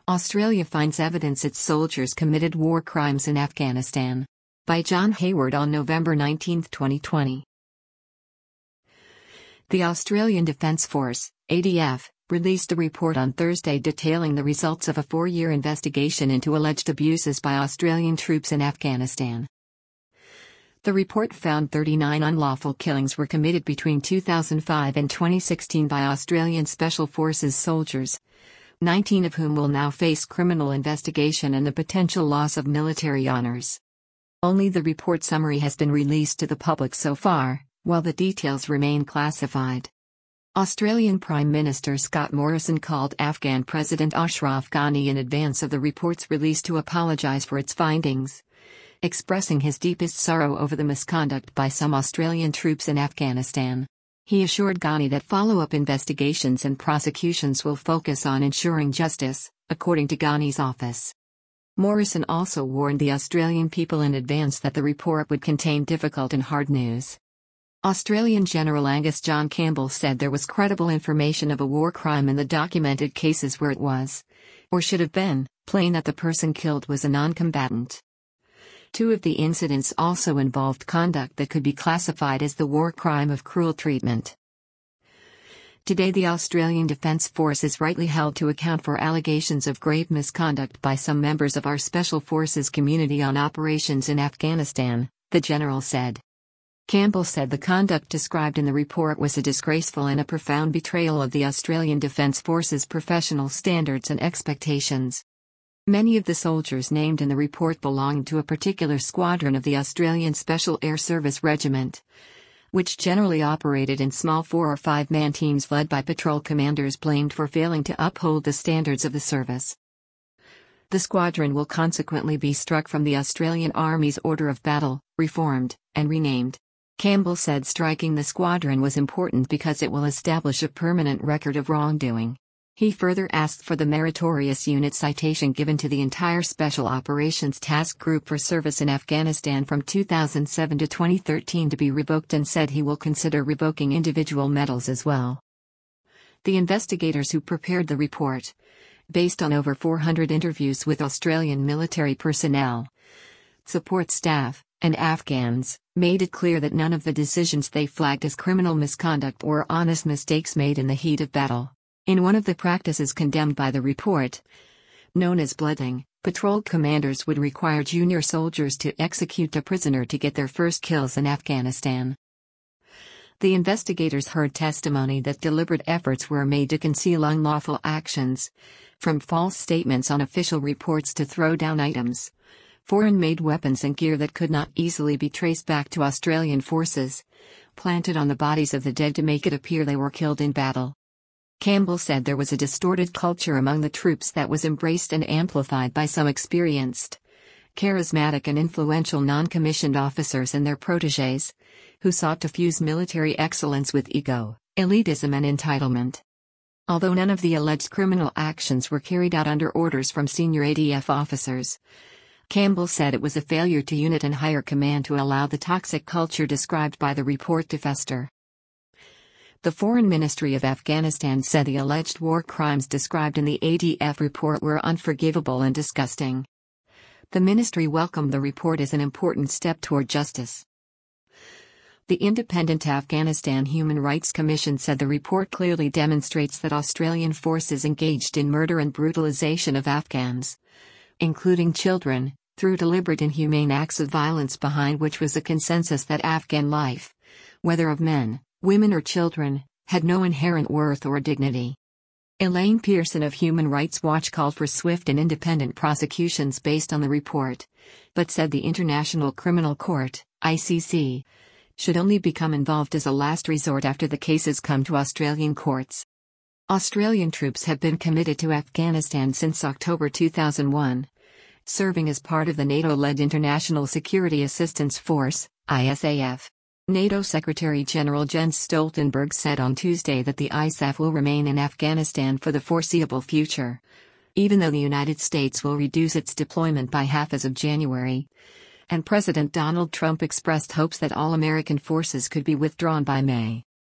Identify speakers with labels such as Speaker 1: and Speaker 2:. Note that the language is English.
Speaker 1: Australia finds evidence its soldiers committed war crimes in Afghanistan. By John Hayward on November 19, 2020. The Australian Defence Force, ADF, released a report on Thursday detailing the results of a 4-year investigation into alleged abuses by Australian troops in Afghanistan. The report found 39 unlawful killings were committed between 2005 and 2016 by Australian Special Forces soldiers, 19 of whom will now face criminal investigation and the potential loss of military honours. Only the report summary has been released to the public so far, while the details remain classified. Australian Prime Minister Scott Morrison called Afghan President Ashraf Ghani in advance of the report's release to apologise for its findings, expressing his deepest sorrow over the misconduct by some Australian troops in Afghanistan. He assured Ghani that follow-up investigations and prosecutions will focus on ensuring justice, according to Ghani's office. Morrison also warned the Australian people in advance that the report would contain difficult and hard news. Australian General Angus John Campbell said there was credible information of a war crime in the documented cases where it was, or should have been, plain that the person killed was a non-combatant. 2 of the incidents also involved conduct that could be classified as the war crime of cruel treatment. Today, the Australian Defence Force is rightly held to account for allegations of grave misconduct by some members of our Special Forces community on operations in Afghanistan, the General said. Campbell said the conduct described in the report was a disgraceful and a profound betrayal of the Australian Defence Force's professional standards and expectations. Many of the soldiers named in the report belonged to a particular squadron of the Australian Special Air Service Regiment, which generally operated in small 4 or 5-man teams led by patrol commanders blamed for failing to uphold the standards of the service. The squadron will consequently be struck from the Australian Army's Order of Battle, reformed, and renamed. Campbell said striking the squadron was important because it will establish a permanent record of wrongdoing. He further asked for the meritorious unit citation given to the entire Special Operations Task Group for service in Afghanistan from 2007 to 2013 to be revoked and said he will consider revoking individual medals as well. The investigators who prepared the report, based on over 400 interviews with Australian military personnel, support staff, and Afghans, made it clear that none of the decisions they flagged as criminal misconduct were honest mistakes made in the heat of battle. In one of the practices condemned by the report, known as blooding, patrol commanders would require junior soldiers to execute a prisoner to get their first kills in Afghanistan. The investigators heard testimony that deliberate efforts were made to conceal unlawful actions, from false statements on official reports to throw-down items, foreign-made weapons and gear that could not easily be traced back to Australian forces, planted on the bodies of the dead to make it appear they were killed in battle. Campbell said there was a distorted culture among the troops that was embraced and amplified by some experienced, charismatic and influential non-commissioned officers and their protégés, who sought to fuse military excellence with ego, elitism and entitlement. Although none of the alleged criminal actions were carried out under orders from senior ADF officers, Campbell said it was a failure to unit and higher command to allow the toxic culture described by the report to fester. The Foreign Ministry of Afghanistan said the alleged war crimes described in the ADF report were unforgivable and disgusting. The ministry welcomed the report as an important step toward justice. The Independent Afghanistan Human Rights Commission said the report clearly demonstrates that Australian forces engaged in murder and brutalization of Afghans, including children, through deliberate inhumane acts of violence behind which was a consensus that Afghan life, whether of men, women or children, had no inherent worth or dignity. Elaine Pearson of Human Rights Watch called for swift and independent prosecutions based on the report, but said the International Criminal Court, ICC, should only become involved as a last resort after the cases come to Australian courts. Australian troops have been committed to Afghanistan since October 2001, serving as part of the NATO-led International Security Assistance Force, ISAF. NATO Secretary-General Jens Stoltenberg said on Tuesday that the ISAF will remain in Afghanistan for the foreseeable future, even though the United States will reduce its deployment by half as of January, and President Donald Trump expressed hopes that all American forces could be withdrawn by May.